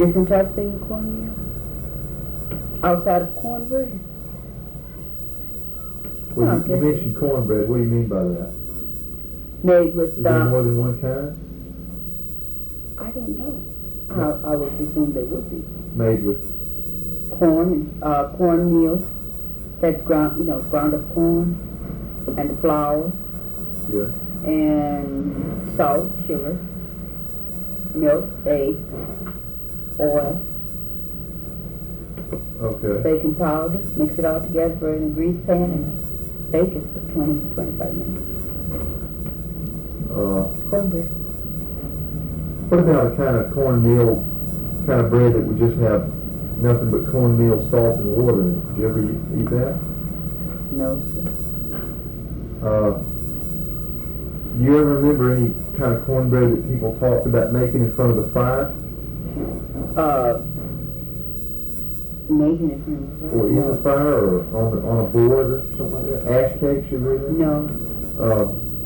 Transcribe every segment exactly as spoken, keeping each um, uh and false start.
Different types of things in cornmeal? Outside of cornbread? Well, Oh, you, you okay. mentioned cornbread. What do you mean by that? Made with, Is there uh, more than one kind? I don't know. I, I would presume they would be. Made with, Corn, uh, cornmeal, that's ground, you know, ground up corn, and the flour, yeah. and salt, sugar, milk, egg, oil, Okay. baking powder, mix it all together, put it in a grease pan, and bake it for twenty to twenty-five minutes. Uh, Cornbread. what about a kind of cornmeal, kind of bread that would just have nothing but cornmeal, salt, and water in it? Did you ever eat, eat that? No, sir. Uh, do you ever remember any kind of cornbread that people talked about making in front of the fire? Uh, making it from the fire? Or in No. the fire, or on, the, on a board, or something like that? Ash cakes, you remember? No. Uh,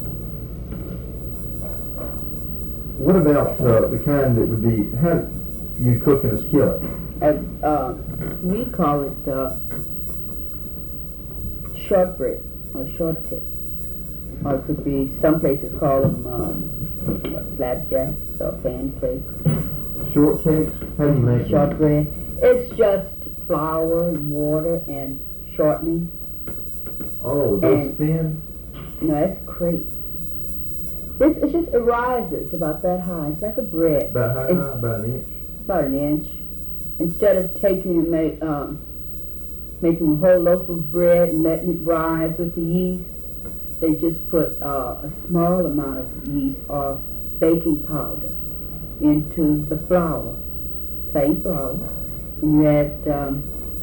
what about uh, the kind that would be, how you cook in a skillet? Uh, uh, we call it uh, shortbread or shortcake. Or it could be, some places call them um, what, flapjacks or pancakes. Shortcakes? How do you make them? Shortbread. It's just flour and water and shortening. Oh, those and- thin? No, that's crepes. This, it's just, it rises about that high. It's like a bread. About how It's high? About an inch? about an inch. Instead of taking and make, um, making a whole loaf of bread and letting it rise with the yeast, they just put uh, a small amount of yeast or baking powder into the flour, plain flour, and you add um,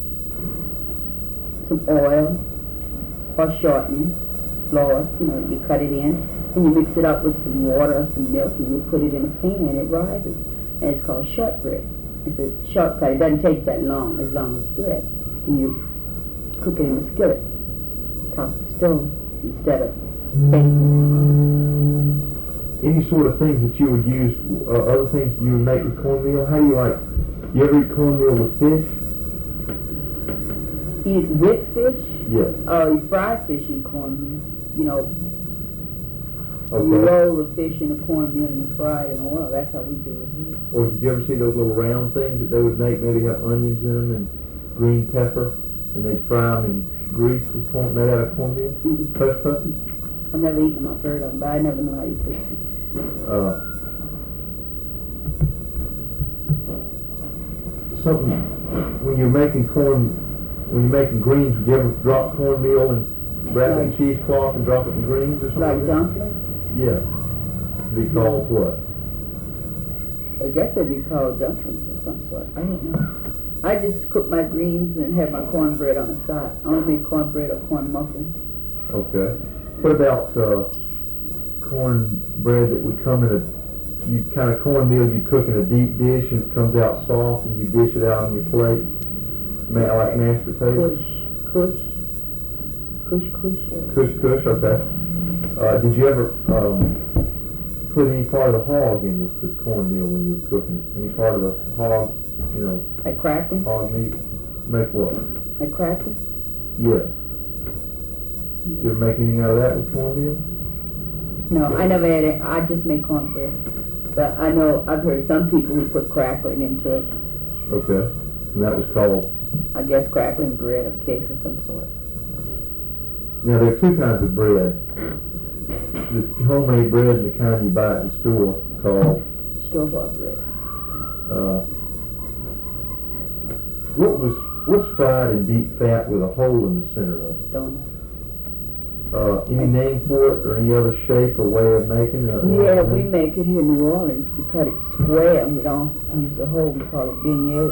some oil or shortening, flour, you know, you cut it in, and you mix it up with some water or some milk, and you put it in a pan, and it rises, and it's called shortbread. It's a shortcut. It doesn't take that long, as long as bread. And you cook it in a skillet, top of the stove, instead of baking. Any sort of things that you would use, uh, other things you would make with cornmeal? How do you like, you ever eat cornmeal with fish? Eat it with fish? Yeah. Oh, you fry fish in cornmeal. You know, Okay. you roll the fish in the cornmeal and you fry it in oil. That's how we do it here. Or did you ever see those little round things that they would make, maybe have onions in them and green pepper, and they'd fry them in grease with corn, made out of cornmeal? Mm-mm. Hush puppies? I've never eaten them. I've heard of them, but I never know how you fix them. Uh, something, when you're making corn, when you're making greens, would you ever drop cornmeal and wrap it in Like- cheesecloth and drop it in greens or something? Like that? dumplings? Yeah. Be called what? I guess they'd be called dumplings of some sort. I don't know. I just cook my greens and have my cornbread on the side. I only make cornbread or corn muffins. Okay. What about uh, cornbread that would come in a, you kind of cornmeal you cook in a deep dish and it comes out soft and you dish it out on your plate, ma- like mashed potatoes? Kush, kush, kush, kush. uh, Kush kush, okay. Uh, did you ever um, put any part of the hog in with the cornmeal when you were cooking it? Any part of the hog, you know, Like crackling? hog meat? Make what? Like crackling? Yeah. You ever make anything out of that with cornmeal? No, I never had it. I just make cornbread. But I know, I've heard some people who put crackling into it. Okay. And that was called, I guess crackling bread or cake of some sort. now there are two kinds of bread. The homemade bread and the kind you buy at the store called, Store-bought bread. uh, what was, what's fried in deep fat with a hole in the center of it? Donut. Uh, any name for it or any other shape or way of making it? Yeah, we make it here in New Orleans. We cut it square and we don't use the hole. We call it beignet.